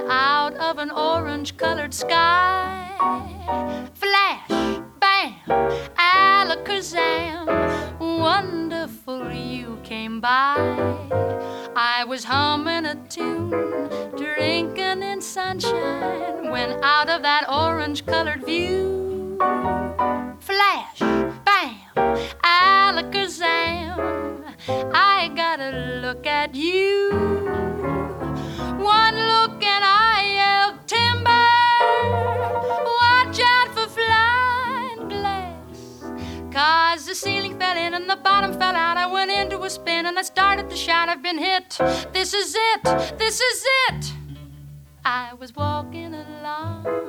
out of an orange-colored sky. Flash, bam, alakazam, wonderful you came by. I was humming a tune, drinking in sunshine, when out of that orange-colored view, flash, bam, alakazam, I gotta look at you. One look and I yelled, timber, watch out for flying glass. 'Cause the ceiling fell in and the bottom fell out. I went into a spin and I started to shout, I've been hit, this is it, this is it. I was walking along